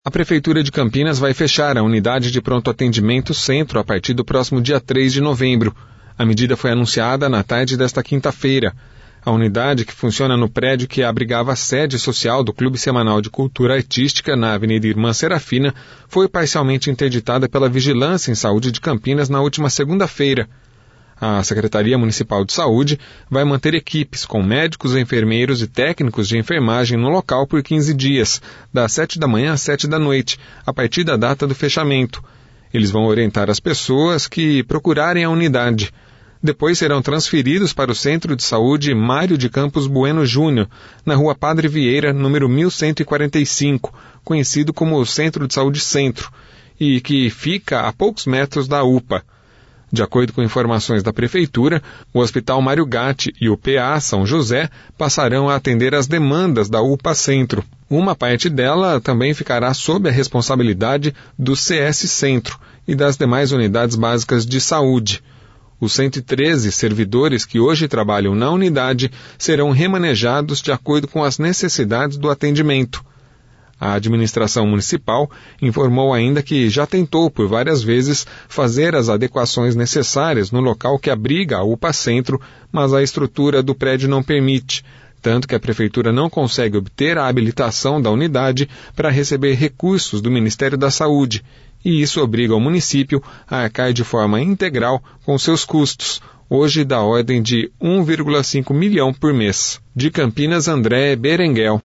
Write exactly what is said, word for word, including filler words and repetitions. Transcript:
A Prefeitura de Campinas vai fechar a unidade de pronto atendimento Centro a partir do próximo dia três de novembro. A medida foi anunciada na tarde desta quinta-feira. A unidade, que funciona no prédio que abrigava a sede social do Clube Semanal de Cultura Artística na Avenida Irmã Serafina, foi parcialmente interditada pela Vigilância em Saúde de Campinas na última segunda-feira. A Secretaria Municipal de Saúde vai manter equipes com médicos, enfermeiros e técnicos de enfermagem no local por quinze dias, das sete da manhã às sete da noite, a partir da data do fechamento. Eles vão orientar as pessoas que procurarem a unidade. Depois serão transferidos para o Centro de Saúde Mário de Campos Bueno Júnior, na Rua Padre Vieira, número mil cento e quarenta e cinco, conhecido como Centro de Saúde Centro, e que fica a poucos metros da U P A. De acordo com informações da Prefeitura, o Hospital Mário Gatti e o P A São José passarão a atender as demandas da U P A Centro. Uma parte dela também ficará sob a responsabilidade do C S Centro e das demais unidades básicas de saúde. Os cento e treze servidores que hoje trabalham na unidade serão remanejados de acordo com as necessidades do atendimento. A administração municipal informou ainda que já tentou por várias vezes fazer as adequações necessárias no local que abriga a U P A Centro, mas a estrutura do prédio não permite, tanto que a Prefeitura não consegue obter a habilitação da unidade para receber recursos do Ministério da Saúde, e isso obriga o município a arcar de forma integral com seus custos, hoje da ordem de um vírgula cinco milhão por mês. De Campinas, André Berenguel.